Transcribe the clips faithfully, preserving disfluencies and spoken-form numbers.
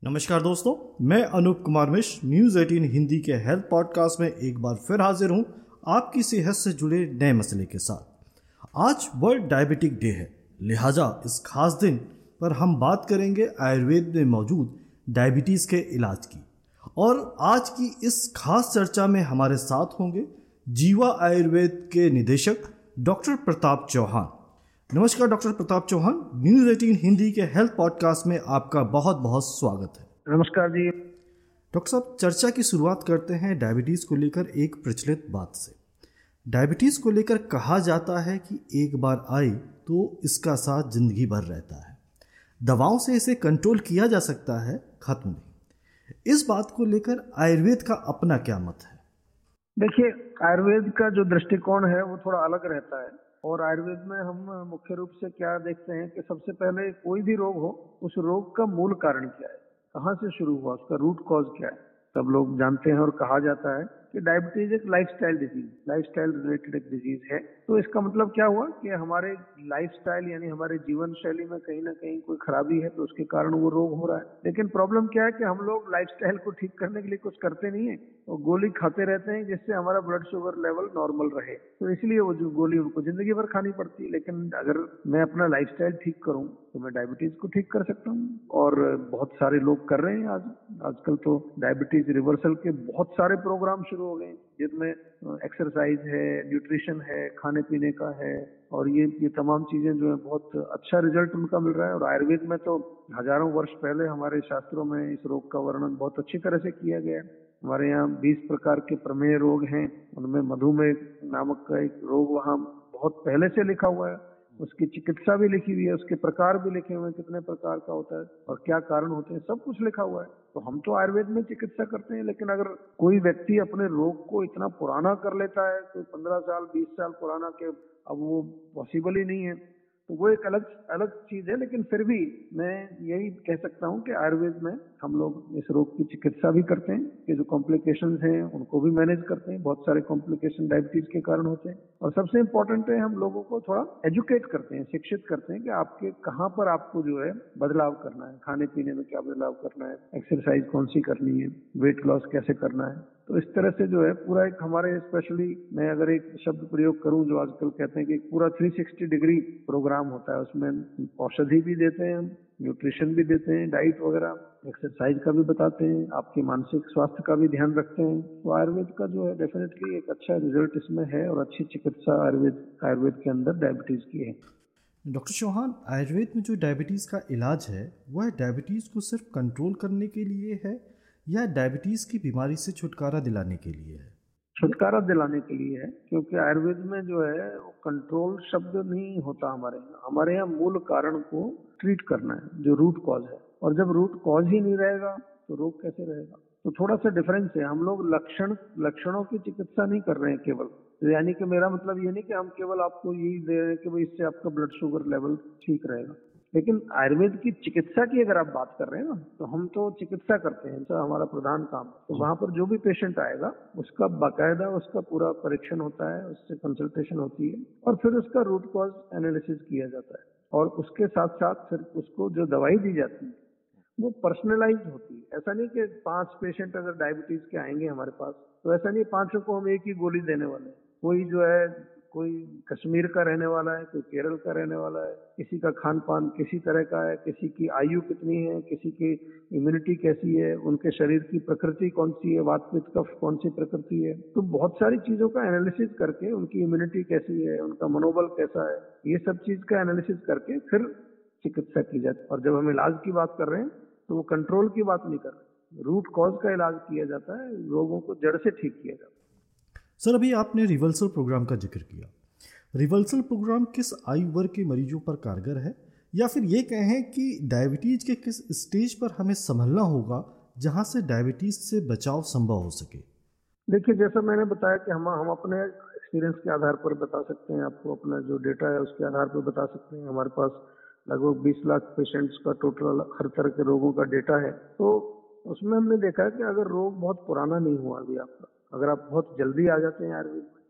नमस्कार दोस्तों, मैं अनूप कुमार मिश्र न्यूज़ अठारह हिंदी के हेल्थ पॉडकास्ट में एक बार फिर हाजिर हूं आपकी सेहत से जुड़े नए मसले के साथ। आज वर्ल्ड डायबिटिक डे है, लिहाजा इस खास दिन पर हम बात करेंगे आयुर्वेद में मौजूद डायबिटीज़ के इलाज की। और आज की इस खास चर्चा में हमारे साथ होंगे जीवा आयुर्वेद के निदेशक डॉक्टर प्रताप चौहान। नमस्कार डॉक्टर प्रताप चौहान, न्यूज़ अठारह हिंदी के हेल्थ पॉडकास्ट में आपका बहुत बहुत स्वागत है। नमस्कार जी। डॉक्टर साहब, चर्चा की शुरुआत करते हैं डायबिटीज़ को लेकर एक प्रचलित बात से। डायबिटीज़ को लेकर कहा जाता है कि एक बार आई तो इसका साथ जिंदगी भर रहता है, दवाओं से इसे कंट्रोल किया जा सकता है, खत्म नहीं। इस बात को लेकर आयुर्वेद का अपना क्या मत है? देखिए, आयुर्वेद का जो दृष्टिकोण है वो थोड़ा अलग रहता है। और आयुर्वेद में हम मुख्य रूप से क्या देखते हैं कि सबसे पहले कोई भी रोग हो, उस रोग का मूल कारण क्या है, कहाँ से शुरू हुआ, उसका रूट कॉज क्या है। सब लोग जानते हैं और कहा जाता है कि डायबिटीज एक लाइफस्टाइल डिजीज, लाइफस्टाइल रिलेटेड एक डिजीज है। तो इसका मतलब क्या हुआ कि हमारे लाइफस्टाइल यानी हमारे जीवन शैली में कहीं ना कहीं कोई खराबी है, तो उसके कारण वो रोग हो रहा है। लेकिन प्रॉब्लम क्या है कि हम लोग लाइफस्टाइल को ठीक करने के लिए कुछ करते नहीं है और गोली खाते रहते हैं जिससे हमारा ब्लड शुगर लेवल नॉर्मल रहे। तो इसलिए वो जो गोली उनको जिंदगी भर खानी पड़ती है। लेकिन अगर मैं अपना लाइफस्टाइल ठीक करूं तो मैं डायबिटीज को ठीक कर सकता हूं, और बहुत सारे लोग कर रहे हैं। आज आजकल तो डायबिटीज रिवर्सल के बहुत सारे प्रोग्राम शुरू हो गए हैं, जिनमें एक्सरसाइज है, न्यूट्रिशन है, खाने पीने का है, और ये ये तमाम चीजें जो है बहुत अच्छा रिजल्ट उनका मिल रहा है। और आयुर्वेद में तो हजारों वर्ष पहले हमारे शास्त्रों में इस रोग का वर्णन बहुत अच्छी तरह से किया गया है। हमारे यहाँ बीस प्रकार के प्रमेय रोग हैं, उनमें मधुमेह नामक का एक रोग वहाँ बहुत पहले से लिखा हुआ है, उसकी चिकित्सा भी लिखी हुई है, उसके प्रकार भी लिखे हुए हैं, कितने प्रकार का होता है और क्या कारण होते हैं, सब कुछ लिखा हुआ है। तो हम तो आयुर्वेद में चिकित्सा करते हैं। लेकिन अगर कोई व्यक्ति अपने रोग को इतना पुराना कर लेता है, कोई पंद्रह साल बीस साल पुराना, के अब वो पॉसिबल ही नहीं है, तो वो एक अलग अलग चीज है। लेकिन फिर भी मैं यही कह सकता हूँ कि आयुर्वेद में हम लोग इस रोग की चिकित्सा भी करते हैं, कि जो कॉम्प्लिकेशंस हैं उनको भी मैनेज करते हैं। बहुत सारे कॉम्प्लिकेशन डायबिटीज के कारण होते हैं। और सबसे इम्पोर्टेंट है, हम लोगों को थोड़ा एजुकेट करते हैं, शिक्षित करते हैं कि आपके कहाँ पर आपको जो है बदलाव करना है, खाने पीने में क्या बदलाव करना है, एक्सरसाइज कौन सी करनी है, वेट लॉस कैसे करना है। तो इस तरह से जो है पूरा एक हमारे, स्पेशली मैं अगर एक शब्द प्रयोग करूं जो आजकल कहते हैं कि पूरा तीन सौ साठ डिग्री प्रोग्राम होता है। उसमें औषधि भी देते हैं, न्यूट्रिशन भी देते हैं, डाइट वगैरह, एक्सरसाइज का भी बताते हैं, आपके मानसिक स्वास्थ्य का भी ध्यान रखते हैं। तो आयुर्वेद का जो है डेफिनेटली एक अच्छा रिजल्ट इसमें है, और अच्छी चिकित्सा आयुर्वेद आयुर्वेद के अंदर डायबिटीज की है। डॉक्टर चौहान, आयुर्वेद में जो डायबिटीज़ का इलाज है वह डायबिटीज़ को सिर्फ कंट्रोल करने के लिए है या डायबिटीज़ की बीमारी से छुटकारा दिलाने के लिए है? छुटकारा दिलाने के लिए है, क्योंकि आयुर्वेद में जो है वो कंट्रोल शब्द नहीं होता हमारे यहाँ। हमारे यहाँ मूल कारण को ट्रीट करना है, जो रूट कॉज है। और जब रूट कॉज ही नहीं रहेगा तो रोग कैसे रहेगा? तो थोड़ा सा डिफरेंस है। हम लोग लक्षण लक्षणों की चिकित्सा नहीं कर रहे हैं केवल। तो यानी कि मेरा मतलब ये नहीं कि हम केवल आपको यही दे रहे हैं कि भाई इससे आपका ब्लड शुगर लेवल ठीक रहेगा। लेकिन आयुर्वेद की चिकित्सा की अगर आप बात कर रहे हैं ना, तो हम तो चिकित्सा करते हैं, तो हमारा प्रधान काम। तो वहां पर जो भी पेशेंट आएगा उसका बाकायदा उसका पूरा परीक्षण होता है, उससे कंसल्टेशन होती है, और फिर उसका रूट कॉज एनालिसिस किया जाता है। और उसके साथ साथ फिर उसको जो दवाई दी जाती है वो पर्सनलाइज होती है। ऐसा नहीं कि पांच पेशेंट अगर डायबिटीज के आएंगे हमारे पास, तो ऐसा नहीं पांचों को हम एक ही गोली देने वाले हैं। कोई जो है, कोई कश्मीर का रहने वाला है, कोई केरल का रहने वाला है, किसी का खान पान किसी तरह का है, किसी की आयु कितनी है, किसी की इम्यूनिटी कैसी है, उनके शरीर की प्रकृति कौन सी है, वात पित्त कफ कौन सी प्रकृति है। तो बहुत सारी चीजों का एनालिसिस करके उनकी इम्यूनिटी कैसी है, उनका मनोबल कैसा है, ये सब चीज का एनालिसिस करके फिर चिकित्सा की जाती है। और जब हम इलाज की बात कर रहे हैं तो वो कंट्रोल की बात नहीं कर रहे, रूट कॉज का इलाज किया जाता है, रोगों को जड़ से ठीक किया जाता है। सर, अभी आपने रिवर्सल प्रोग्राम का जिक्र किया। रिवर्सल प्रोग्राम किस आयु वर्ग के मरीजों पर कारगर है, या फिर ये कहें कि डायबिटीज के किस स्टेज पर हमें संभलना होगा जहां से डायबिटीज से बचाव संभव हो सके? देखिए, जैसा मैंने बताया कि हम हम अपने एक्सपीरियंस के आधार पर बता सकते हैं, आपको अपना जो डेटा है उसके आधार पर बता सकते हैं। हमारे पास लगभग बीस लाख पेशेंट्स का टोटल हर तरह के रोगों का डेटा है। तो उसमें हमने देखा है कि अगर रोग बहुत पुराना नहीं हुआ अभी आपका, अगर आप बहुत जल्दी आ जाते हैं आयुर्वेद में,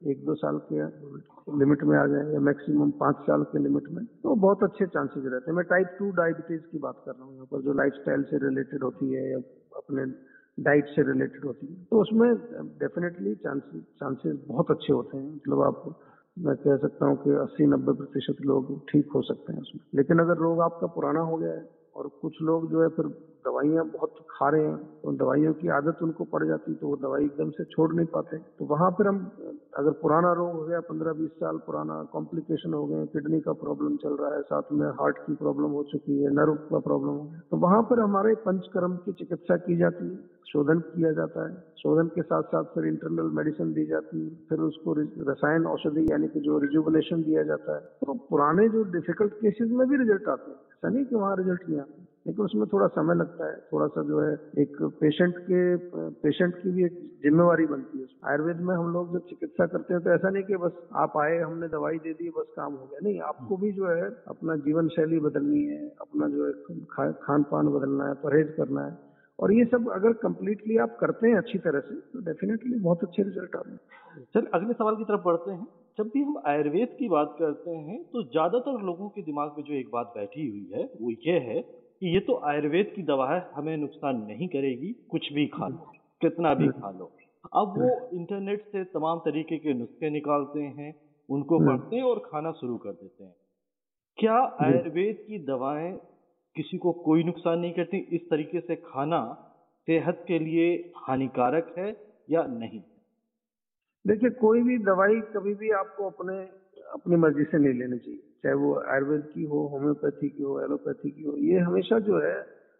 एक दो साल के लिमिट में आ जाए या मैक्सिमम पाँच साल के लिमिट में, तो बहुत अच्छे चांसेस रहते हैं। मैं टाइप टू डायबिटीज की बात कर रहा हूँ यहाँ पर, जो लाइफस्टाइल से रिलेटेड होती है या अपने डाइट से रिलेटेड होती है, तो उसमें डेफिनेटली चांसेस चांसेस बहुत अच्छे होते हैं। मतलब आप, मैं कह सकता हूँ कि अस्सी नब्बे प्रतिशत लोग ठीक हो सकते हैं उसमें। लेकिन अगर रोग आपका पुराना हो गया है और कुछ लोग जो है फिर दवाइयाँ बहुत खा रहे हैं, तो दवाइयों की आदत उनको पड़ जाती, तो वो दवाई एकदम से छोड़ नहीं पाते, तो वहां पर हम, अगर पुराना रोग हो गया पंद्रह बीस साल पुराना, कॉम्प्लिकेशन हो गए, किडनी का प्रॉब्लम चल रहा है, साथ में हार्ट की प्रॉब्लम हो चुकी है, नर्व का प्रॉब्लम हो गया, तो वहां पर हमारे पंचकर्म की चिकित्सा की जाती है, शोधन किया जाता है। शोधन के साथ साथ फिर इंटरनल मेडिसिन दी जाती है, फिर उसको रसायन औषधि यानी कि जो रिजुवनेशन दिया जाता है। तो पुराने जो डिफिकल्ट केसेस में भी रिजल्ट आते हैं, ऐसा नहीं कि वहाँ रिजल्ट नहीं आते, लेकिन उसमें थोड़ा समय लगता है, थोड़ा सा जो है एक पेशेंट के पेशेंट की भी एक जिम्मेवारी बनती है। आयुर्वेद में हम लोग जब चिकित्सा करते हैं तो ऐसा नहीं कि बस आप आए, हमने दवाई दे दी, बस काम हो गया। नहीं, आपको भी जो है अपना जीवन शैली बदलनी है, अपना जो है खा, खान पान बदलना है, परहेज करना है, और ये सब अगर कंप्लीटली आप करते हैं अच्छी तरह से तो डेफिनेटली बहुत अच्छे रिजल्ट आते हैं। चल अगले सवाल की तरफ बढ़ते हैं। जब भी हम आयुर्वेद की बात करते हैं तो ज्यादातर लोगों के दिमाग में जो एक बात बैठी हुई है वो ये है कि ये तो आयुर्वेद की दवा है, हमें नुकसान नहीं करेगी, कुछ भी खा लो, कितना भी खा लो। अब वो इंटरनेट से तमाम तरीके के नुस्खे निकालते हैं, उनको पढ़ते हैं और खाना शुरू कर देते हैं। क्या आयुर्वेद की दवाएं किसी को कोई नुकसान नहीं करती? इस तरीके से खाना सेहत के लिए हानिकारक है या नहीं? देखिए, कोई भी दवाई कभी भी आपको अपने अपनी मर्जी से नहीं लेनी चाहिए, चाहे वो आयुर्वेद की हो, होम्योपैथी की हो, एलोपैथी की हो। ये हमेशा जो है,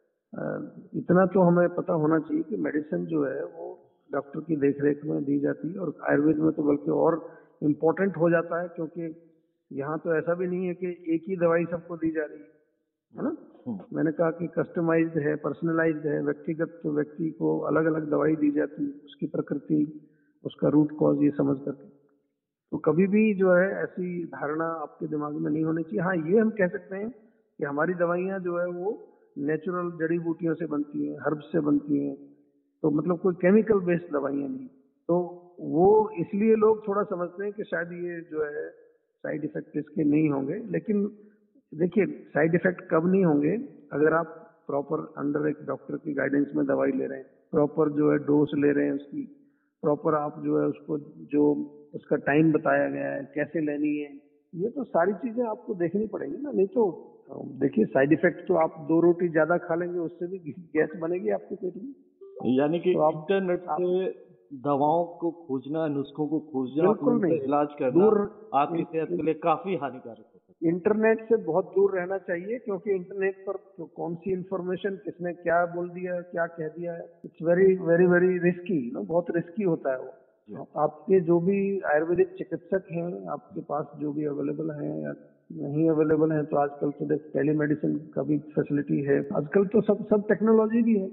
इतना तो हमें पता होना चाहिए कि मेडिसिन जो है वो डॉक्टर की देखरेख में दी जाती है, और आयुर्वेद में तो बल्कि और इम्पोर्टेंट हो जाता है, क्योंकि यहाँ तो ऐसा भी नहीं है कि एक ही दवाई सबको दी जा रही है, है ना। मैंने कहा कि कस्टमाइज्ड है, पर्सनलाइज्ड है, व्यक्तिगत तो व्यक्ति को अलग अलग दवाई दी जाती है, उसकी प्रकृति, उसका रूट कॉज ये समझ करके। तो कभी भी जो है ऐसी धारणा आपके दिमाग में नहीं होनी चाहिए। हाँ, ये हम कह सकते हैं कि हमारी दवाइयाँ जो है वो नेचुरल जड़ी बूटियों से बनती हैं, हर्ब्स से बनती हैं, तो मतलब कोई केमिकल बेस्ड दवाइयाँ नहीं। तो वो इसलिए लोग थोड़ा समझते हैं कि शायद ये जो है साइड इफेक्ट इसके नहीं होंगे। लेकिन देखिए, साइड इफेक्ट कब नहीं होंगे? अगर आप प्रॉपर अंडर एक डॉक्टर की गाइडेंस में दवाई ले रहे हैं, प्रॉपर जो है डोज ले रहे हैं उसकी, प्रॉपर आप जो है उसको जो उसका टाइम बताया गया है कैसे लेनी है, ये तो सारी चीजें आपको देखनी पड़ेगी ना। नहीं तो देखिए, साइड इफेक्ट तो आप दो रोटी ज्यादा खा लेंगे उससे भी गैस बनेगी आपके पेट में। यानी कि तो आप इंटरनेट आप, से दवाओं को खोजना, नुस्खों को खोजना, बिल्कुल उनसे नहीं, इलाज करना दूर आपकी सेहत के लिए काफी हानिकारक होता है। इंटरनेट से बहुत दूर रहना चाहिए, क्योंकि इंटरनेट पर तो कौन सी इंफॉर्मेशन किसने क्या बोल दिया है, क्या कह दिया है, it's very very very risky, ना, बहुत रिस्की होता है वो। आपके जो भी आयुर्वेदिक चिकित्सक हैं आपके पास, जो भी अवेलेबल हैं या नहीं अवेलेबल हैं, तो आजकल तो देख टेली मेडिसिन का भी फैसिलिटी है, आजकल तो सब सब टेक्नोलॉजी भी है।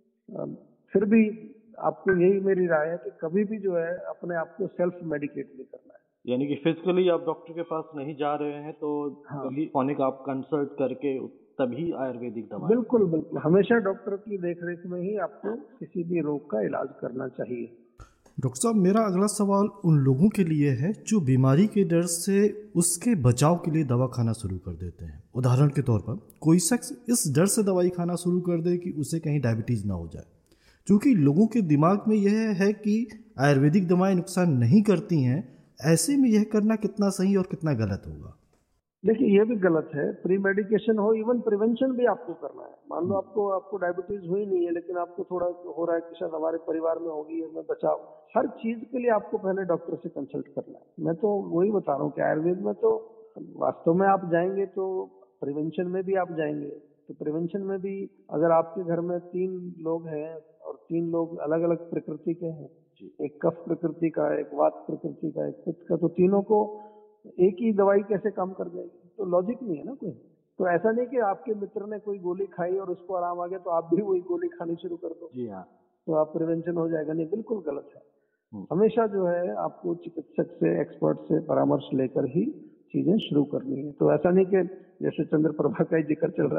फिर भी आपको यही मेरी राय है कि कभी भी जो है अपने आप को सेल्फ मेडिकेट नहीं करना है। यानी कि फिजिकली आप डॉक्टर के पास नहीं जा रहे हैं तो हाँ, टेलीफोनिक आप कंसल्ट करके तभी आयुर्वेदिक दवा। बिल्कुल बिल्कुल, हमेशा डॉक्टर की देखरेख में ही आपको किसी भी रोग का इलाज करना चाहिए। डॉक्टर साहब, मेरा अगला सवाल उन लोगों के लिए है जो बीमारी के डर से उसके बचाव के लिए दवा खाना शुरू कर देते हैं। उदाहरण के तौर पर कोई शख्स इस डर से दवाई खाना शुरू कर दे कि उसे कहीं डायबिटीज़ ना हो जाए, क्योंकि लोगों के दिमाग में यह है कि आयुर्वेदिक दवाएं नुकसान नहीं करती हैं। ऐसे में यह करना कितना सही और कितना गलत होगा? देखिए, ये भी गलत है। प्री मेडिकेशन हो, इवन प्रिवेंशन भी आपको करना है। मान लो आपको आपको डायबिटीज हुई नहीं है, लेकिन आपको थोड़ा हो रहा है कि शायद हमारे परिवार में होगी, मैं बचाव, हर चीज के लिए आपको पहले डॉक्टर से कंसल्ट करना है। मैं तो वही बता रहा हूँ कि आयुर्वेद में तो वास्तव में आप जाएंगे तो प्रिवेंशन में भी आप जाएंगे, तो प्रिवेंशन में भी अगर आपके घर में तीन लोग हैं और तीन लोग अलग अलग प्रकृति के हैं, एक कफ प्रकृति का, एक वात प्रकृति का, एक पित्त का, तो तीनों को एक ही दवाई कैसे काम कर जाएगी? तो लॉजिक नहीं है ना कोई। तो ऐसा नहीं कि आपके मित्र ने कोई गोली खाई और उसको आराम आ गया तो आप भी वही गोली खानी शुरू कर दो, जी हाँ, तो आप प्रिवेंशन हो जाएगा। नहीं, बिल्कुल गलत है। हमेशा जो है आपको चिकित्सक से, एक्सपर्ट से परामर्श लेकर ही चीजें शुरू करनी है। तो ऐसा नहीं कि जैसे चंद्र प्रभा का ही जिक्र चल रहा है,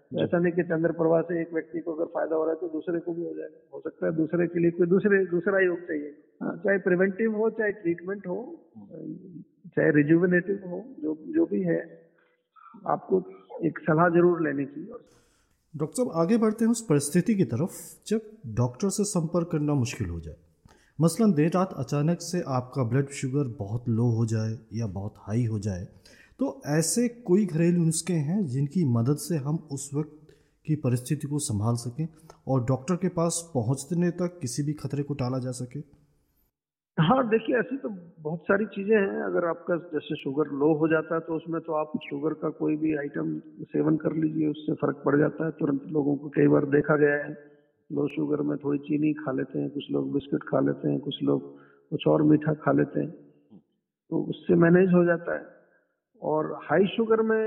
जी। ऐसा नहीं कि चंद्र प्रभा से एक व्यक्ति को अगर फायदा हो रहा है तो दूसरे को भी हो जाएगा, हो सकता है दूसरे के लिए कोई दूसरे दूसरा योग चाहिए। हाँ, चाहे प्रिवेंटिव हो चाहे ट्रीटमेंट हो, चाहे रिजुविनेटिव हो, जो जो भी है आपको एक सलाह जरूर लेनी चाहिए। डॉक्टर साहब, आगे बढ़ते हैं उस परिस्थिति की तरफ जब डॉक्टर से संपर्क करना मुश्किल हो जाए। मसलन देर रात अचानक से आपका ब्लड शुगर बहुत लो हो जाए या बहुत हाई हो जाए, तो ऐसे कोई घरेलू नुस्खे हैं जिनकी मदद से हम उस वक्त की परिस्थिति को संभाल सकें और डॉक्टर के पास पहुंचने तक किसी भी खतरे को टाला जा सके? हाँ, देखिए ऐसी तो बहुत सारी चीजें हैं। अगर आपका जैसे शुगर लो हो जाता है तो उसमें तो आप शुगर का कोई भी आइटम सेवन कर लीजिए, उससे फर्क पड़ जाता है तुरंत। लोगों को कई बार देखा गया है, लो शुगर में थोड़ी चीनी खा लेते हैं, कुछ लोग बिस्किट खा लेते हैं, कुछ लोग कुछ और मीठा खा लेते हैं, तो उससे मैनेज हो जाता है। और हाई शुगर में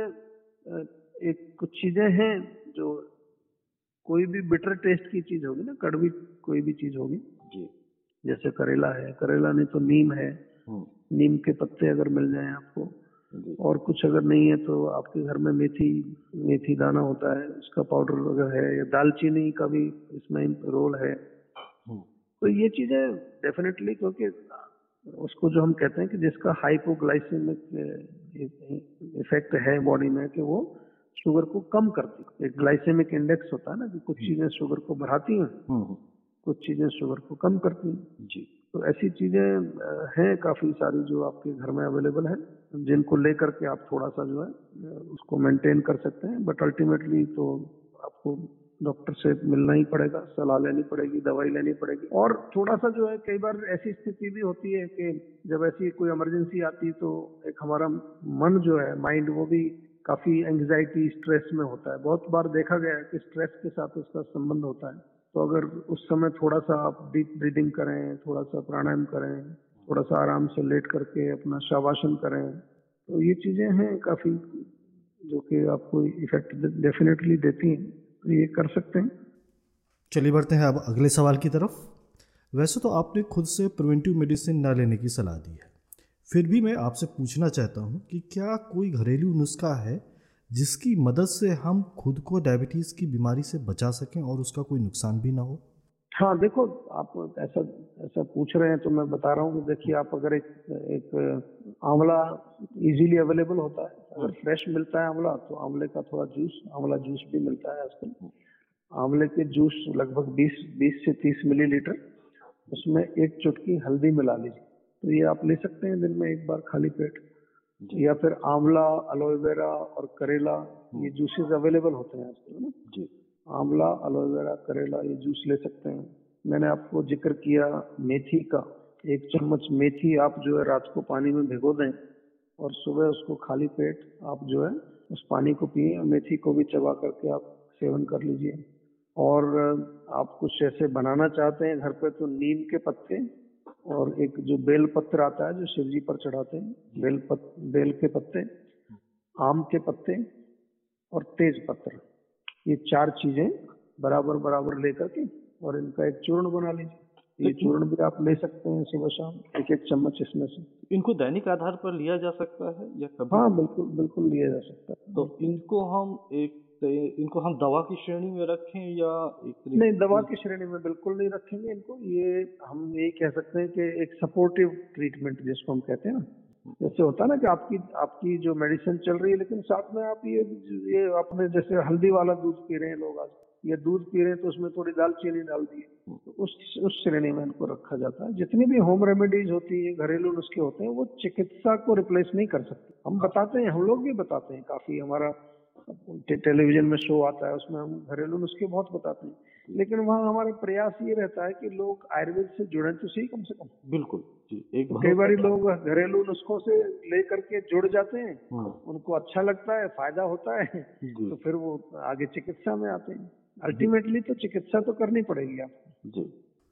एक कुछ चीजें हैं जो, कोई भी बिटर टेस्ट की चीज होगी ना, कड़वी कोई भी चीज होगी जी। जैसे करेला है, करेला नहीं तो नीम है, नीम के पत्ते अगर मिल जाएं आपको, और कुछ अगर नहीं है तो आपके घर में मेथी मेथी दाना होता है, उसका पाउडर अगर है, या दालचीनी का भी इसमें रोल है। तो ये चीजें डेफिनेटली, क्योंकि उसको जो हम कहते हैं कि जिसका हाइपोग्लाइसेमिक इफेक्ट है बॉडी में, कि वो शुगर को कम करती है। एक ग्लाइसेमिक इंडेक्स होता है ना, कि कुछ चीजें शुगर को बढ़ाती हैं, कुछ चीजें शुगर को कम करती हैं जी। तो ऐसी चीजें हैं काफी सारी जो आपके घर में अवेलेबल है, जिनको लेकर के आप थोड़ा सा जो है उसको मेंटेन कर सकते हैं। बट अल्टीमेटली तो आपको डॉक्टर से मिलना ही पड़ेगा, सलाह लेनी पड़ेगी, दवाई लेनी पड़ेगी। और थोड़ा सा जो है, कई बार ऐसी स्थिति भी होती है कि जब ऐसी कोई इमरजेंसी आती है तो एक हमारा मन जो है, माइंड, वो भी काफी एंग्जाइटी, स्ट्रेस में होता है। बहुत बार देखा गया है कि स्ट्रेस के साथ उसका संबंध होता है। तो अगर उस समय थोड़ा सा आप डीप ब्रीदिंग करें, थोड़ा सा प्राणायाम करें, थोड़ा सा आराम से लेट करके अपना शवासन करें, तो ये चीजें हैं काफी जो कि आपको इफेक्ट डेफिनेटली देती हैं, तो ये कर सकते हैं। चलिए बढ़ते हैं अब अगले सवाल की तरफ। वैसे तो आपने खुद से प्रिवेंटिव मेडिसिन ना लेने की सलाह दी है, फिर भी मैं आपसे पूछना चाहता हूँ कि क्या कोई घरेलू नुस्खा है जिसकी मदद से हम खुद को डायबिटीज़ की बीमारी से बचा सकें और उसका कोई नुकसान भी ना हो? हाँ, देखो, आप ऐसा ऐसा पूछ रहे हैं तो मैं बता रहा हूँ कि देखिए, आप अगर एक एक आंवला इजीली अवेलेबल होता है, अगर फ्रेश मिलता है आंवला, तो आंवले का थोड़ा जूस, आंवला जूस भी मिलता है आजकल। आंवले के जूस लगभग बीस से तीस मिलीलीटर, उसमें एक चुटकी हल्दी मिला लीजिए, तो ये आप ले सकते हैं दिन में एक बार खाली पेट। या फिर आंवला, एलोवेरा और करेला, ये जूसेस अवेलेबल होते हैं आजकल ना जी। आंवला, एलोवेरा, करेला, ये जूस ले सकते हैं। मैंने आपको जिक्र किया मेथी का, एक चम्मच मेथी आप जो है रात को पानी में भिगो दें और सुबह उसको खाली पेट आप जो है उस पानी को पिए, मेथी को भी चबा करके आप सेवन कर लीजिए। और आप कुछ ऐसे बनाना चाहते हैं घर पे, तो नीम के पत्ते और एक जो बेल पत्र आता है जो शिव जी पर चढ़ाते हैं, बेल पत, बेल के पत्ते, आम के पत्ते और तेज पत्र, ये चार चीजें बराबर बराबर लेकर के और इनका एक चूर्ण बना लीजिए। ये चूर्ण भी आप ले सकते हैं सुबह शाम, एक एक चम्मच इसमें से। इनको दैनिक आधार पर लिया जा सकता है या कभी? हाँ, बिल्कुल बिल्कुल लिया जा सकता है। तो इनको हम एक इनको हम दवा की श्रेणी में रखें या एक नहीं, दवा की श्रेणी में बिल्कुल नहीं रखेंगे इनको। ये हम यही कह सकते हैं कि एक सपोर्टिव ट्रीटमेंट जिसको हम कहते हैं ना, जैसे होता है ना कि आपकी आपकी जो मेडिसिन चल रही है, लेकिन साथ में आप ये ये आपने जैसे हल्दी वाला दूध पी रहे हैं लोग आज, ये दूध पी रहे हैं तो उसमें थोड़ी दालचीनी डाल दी, तो उस उस श्रेणी में इनको रखा जाता है। जितनी भी होम रेमेडीज होती है, घरेलू नुस्खे होते हैं, वो चिकित्सा को रिप्लेस नहीं कर सकते। हम बताते हैं, हम लोग भी बताते हैं काफी, हमारा टेलीविजन में शो आता है उसमें हम घरेलू नुस्खे बहुत बताते हैं, लेकिन वहाँ हमारा प्रयास ये रहता है कि लोग आयुर्वेद से जुड़े तो सही कम से कम। बिल्कुल जी। एक तो कई बार लोग घरेलू नुस्खों से लेकर के जुड़ जाते हैं, उनको अच्छा लगता है, फायदा होता है, तो फिर वो आगे चिकित्सा में आते हैं। अल्टीमेटली तो चिकित्सा तो करनी पड़ेगी आपको जी।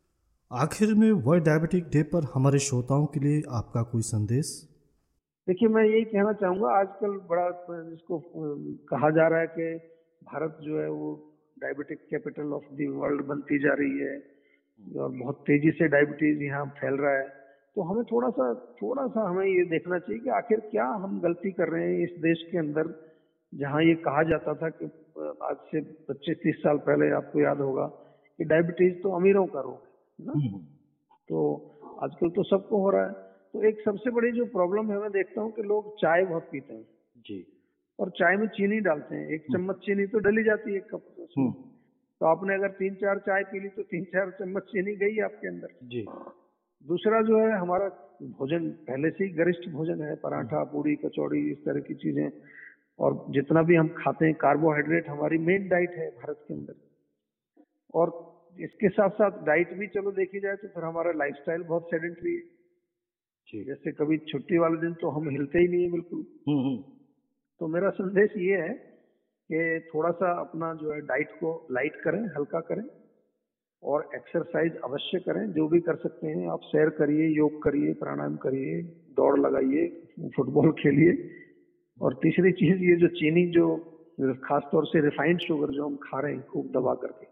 आखिर में वर्ल्ड डायबिटिक डे पर हमारे श्रोताओं के लिए आपका कोई संदेश? देखिए, मैं यही कहना चाहूंगा, आजकल बड़ा जिसको कहा जा रहा है कि भारत जो है वो diabetic capital of the world बनती जा रही है और बहुत तेजी से डायबिटीज यहाँ फैल रहा है, तो हमें थोड़ा सा थोड़ा सा हमें ये देखना चाहिए कि आखिर क्या हम गलती कर रहे हैं इस देश के अंदर, जहाँ ये कहा जाता था कि आज से पच्चीस तीस साल पहले आपको याद होगा कि डायबिटीज तो अमीरों का रोग है ना, तो आजकल तो सबको हो रहा है। तो एक सबसे बड़ी जो प्रॉब्लम है मैं देखता हूँ कि लोग चाय बहुत पीते हैं जी, और चाय में चीनी डालते हैं, एक चम्मच चीनी तो डली जाती है एक कप उसमें। तो आपने अगर तीन चार चाय पी ली तो तीन चार चम्मच चीनी गई आपके अंदर जी। दूसरा जो है हमारा भोजन पहले से ही गरिष्ठ भोजन है, पराठा पूड़ी कचौड़ी इस तरह की चीजें, और जितना भी हम खाते हैं कार्बोहाइड्रेट हमारी मेन डाइट है भारत के अंदर। और इसके साथ साथ डाइट भी चलो देखी जाए तो फिर हमारा लाइफस्टाइल बहुत सेडेंटरी है, जैसे कभी छुट्टी वाले दिन तो हम हिलते ही नहीं है बिल्कुल। तो मेरा संदेश ये है कि थोड़ा सा अपना जो है डाइट को लाइट करें, हल्का करें, और एक्सरसाइज अवश्य करें, जो भी कर सकते हैं आप, सैर करिए, योग करिए, प्राणायाम करिए, दौड़ लगाइए, फुटबॉल खेलिए। और तीसरी चीज ये जो चीनी, जो खासतौर से रिफाइंड शुगर जो हम खा रहे हैं खूब दबा करके,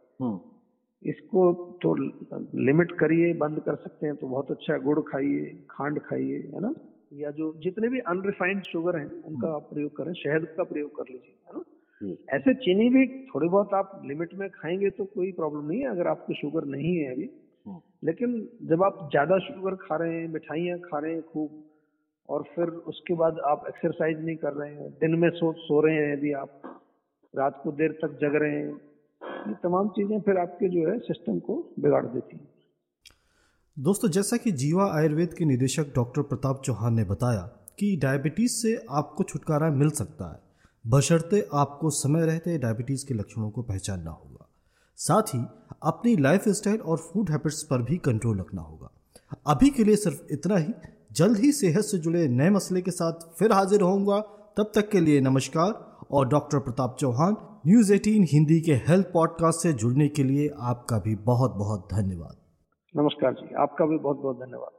इसको तो लिमिट करिए, बंद कर सकते हैं तो बहुत अच्छा है। गुड़ खाइए, खांड खाइए, है ना, या जो जितने भी अनरिफाइंड शुगर हैं उनका आप प्रयोग करें, शहद का प्रयोग कर लीजिए, है ना। ऐसे चीनी भी थोड़ी बहुत आप लिमिट में खाएंगे तो कोई प्रॉब्लम नहीं है अगर आपको शुगर नहीं है अभी। लेकिन जब आप ज्यादा शुगर खा रहे हैं, मिठाइयाँ खा रहे हैं खूब, और फिर उसके बाद आप एक्सरसाइज नहीं कर रहे हैं, दिन में सो सो रहे हैं, यदि आप रात को देर तक जग रहे हैं, ये तमाम चीजें फिर आपके जो है सिस्टम को बिगाड़ देती हैं। दोस्तों, जैसा कि जीवा आयुर्वेद के निदेशक डॉक्टर प्रताप चौहान ने बताया कि डायबिटीज से आपको छुटकारा मिल सकता है, बशर्ते आपको समय रहते डायबिटीज के लक्षणों को पहचानना होगा। साथ ही अपनी लाइफ स्टाइल और फूड हैबिट्स पर भी कंट्रोल रखना होगा। अभी के लिए सिर्फ इतना ही। जल्द ही सेहत से जुड़े नए मसले के साथ फिर हाजिर होऊंगा। तब तक के लिए नमस्कार। और डॉक्टर प्रताप चौहान, न्यूज़ अठारह हिंदी के हेल्थ पॉडकास्ट से जुड़ने के लिए आपका भी बहुत बहुत धन्यवाद। नमस्कार जी, आपका भी बहुत बहुत धन्यवाद।